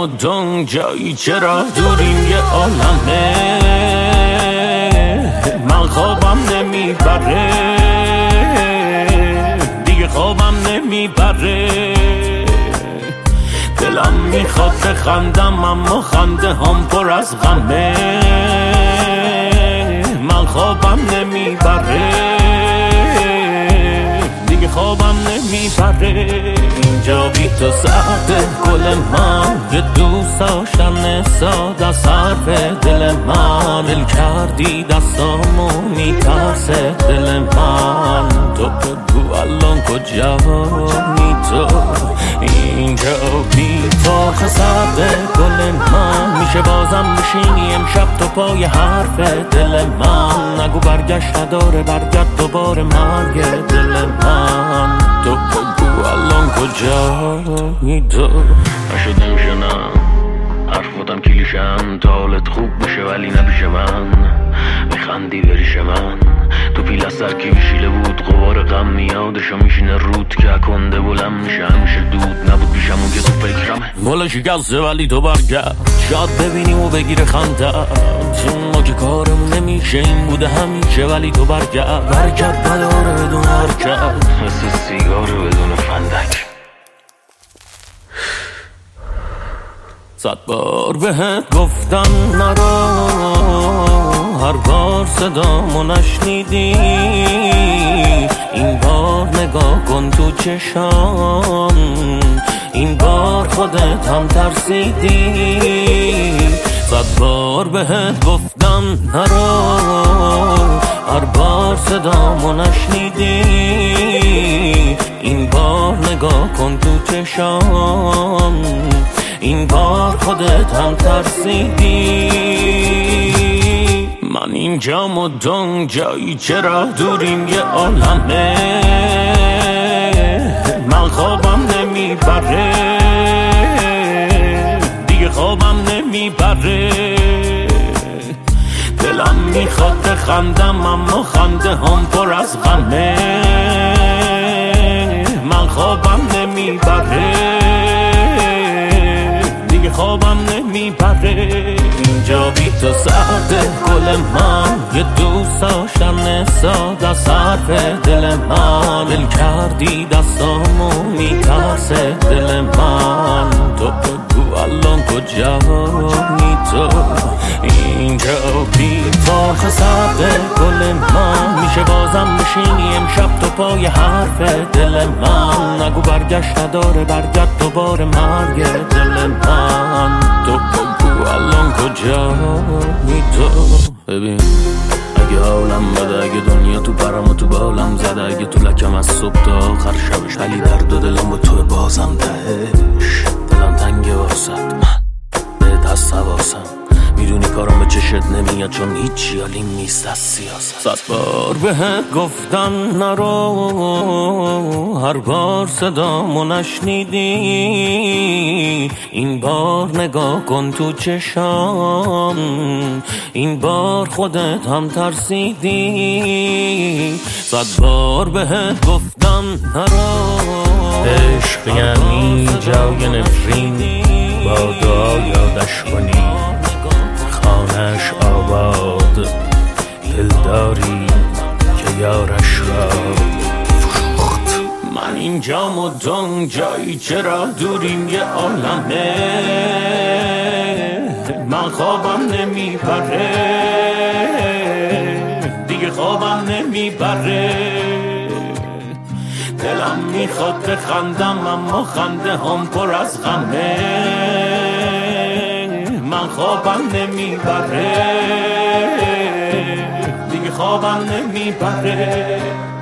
مدام جایی چرا دوریم یه عالمه من خوابم نمیبره دیگه خوابم نمیبره دلم میخواد بخندم اما خنده هم پر از غمه من خوابم نمیبره دیگه خوابم نمیبره اینجا بی تو سرده گل من یه دوست داشتن ساده حرف دل من دل کردی دستامو میترسه دل من تو بگو الان کجایی تو اینجا بی تو سرده گل من میشه بازم بشینی امشب تو پای حرف دل من نگو برگشت نداره برگرد دوباره مرگ دل من تو بگو الان کجایی تو نشد نمیشه نه حرفاتم کلیشن تا حالت خوب بشه ولی نبیشه من میخندی بریش من تو پیل از سر کی میشیله بود غبار غم میادشو میشینه رود که کنده بلند میشه همیشه دود نبود پیشم اون که تو فکرمه والا شکسته ولی تو برگرد شاید ببینیم و بگیره خنده چون ما که کارمون نمیشه این بوده همیشه ولی تو برگرد بداره بدون حرکت مثل سیگار بدون فندک 100 بار بهت گفتم نرو هر بار صدامو نشنیدی این بار نگاه کن تو چشام این بار خودت هم ترسیدی 100 بار بهت گفتم نرو هر بار صدامو نشنیدی این بار نگاه کن تو چشام این بار خودت هم ترسیدی من اینجا مدام جایی چرا دوریم یه عالمه من خوابم نمیبره دیگه خوابم نمیبره دلم میخواد بخندم اما خنده هم پر از غمه من خوابم نمیبره خوابم نمیبره اینجا بی تو سرده گل من یه دوست داشتن ساده حرف دل من دل کردی دستامو میترسه دل من تو بگو الان کجایی تو اینجا بی تو سرده گل من میشه بازم بشینی امشب تو پای حرف دل من نگو برگشت نداره برگرد دوباره مرگ دل من تو بگو الان کجایی تو ببین اگه حالم بده اگه دنیا تو پرم و تو بالم زده اگه تو لکم از صبح تا آخر شبش ولی درد و دلم با تو بازم تهش دلم تنگه واسد من بهت هست حواسم میدونی کارم به چشت نمیاد چون هیچی حالیم نیست از سیاست 100 بار بهت گفتم نرو هر بار صدامو نشنیدی این بار نگاه کن تو چشام این بار خودت هم ترسیدی 100 بار بهت گفتم نرو عشق یعنی جای نفرین با دعا یادش کنی خانش آباد دلداری که یارش را فروخت من اینجا مدام جایی چرا دوریم یه عالمه من خوابم نمیبره دیگه خوابم نمیبره دلم میخواد بخندم اما خنده هم پر از غمه من خوابم نمیبره دیگه خوابم نمیبره